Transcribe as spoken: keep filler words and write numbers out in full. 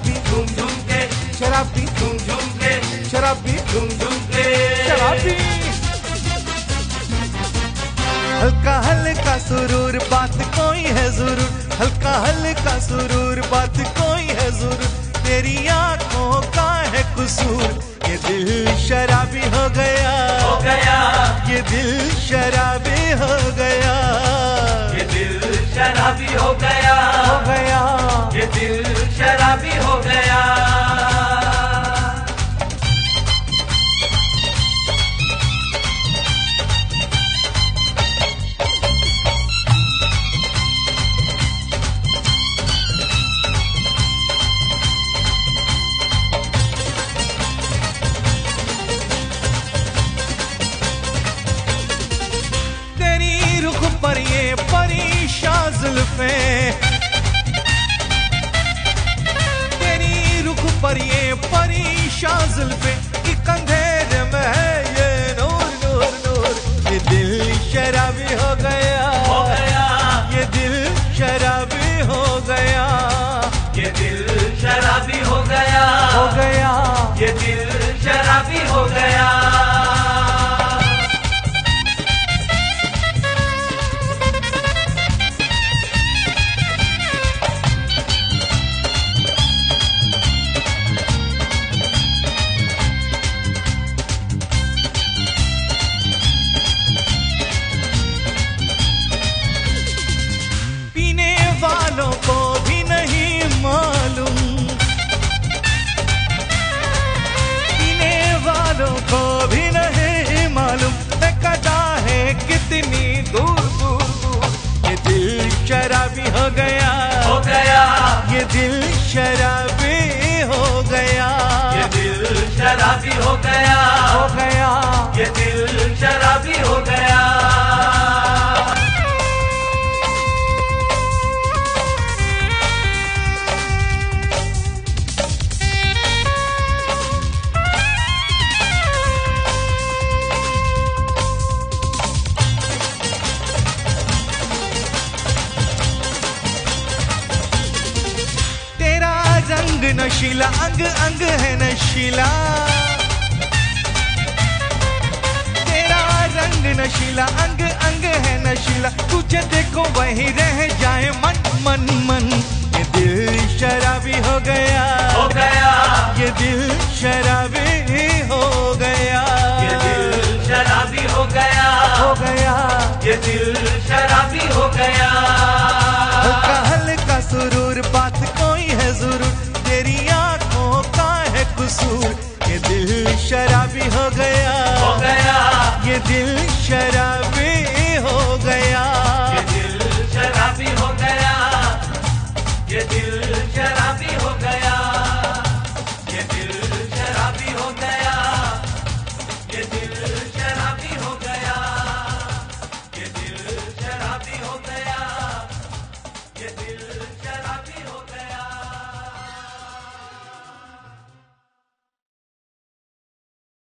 शराबी झूम झूम के, शराबी झूम झूम के, शराबी झूम झूम के, शराबी। हल्का हल्का सुरूर बात कोई है जरूर, हल्का हल्का सुरूर बात कोई है जरूर, तेरी आंखों का है कसूर, ये दिल शराबी हो गया, हो गया, ये दिल शराबी हो गया, ये दिल शराबी हो गया, हो गया, ये दिल शराबी हो गया। पर ये परेशान जुल्फें, तेरी रुख पर ये परेशान जुल्फें, एक अंधेरे में है ये नूर नूर नूर, ये दिल शराबी हो गया, हो गया, ये दिल शराबी हो गया, ये दिल शराबी हो गया, हो गया, ये दिल शराबी हो गया। वालों को भी नहीं मालूम, पीने वालों को भी नहीं मालूम, कदा है कितनी दूर दूर दूर, ये दिल शराबी हो गया, हो गया, ये दिल शराबी हो गया, ये दिल शराबी हो गया, हो गया, ये दिल शराबी हो गया। रंग नशीला अंग अंग है नशीला, तेरा रंग नशीला अंग अंग है नशीला, तुझे देखो वही रह जाए मन मन मन, ये दिल शराबी हो गया, हो गया, ये दिल शराबी हो गया, ये दिल शराबी हो गया, हो गया, ये दिल शराबी हो गया। हल्का हल्का सुरूर बात कोई है जरूर, तेरी आंखों का है कसूर, ये दिल शराबी हो गया, हो गया, ये दिल शराबी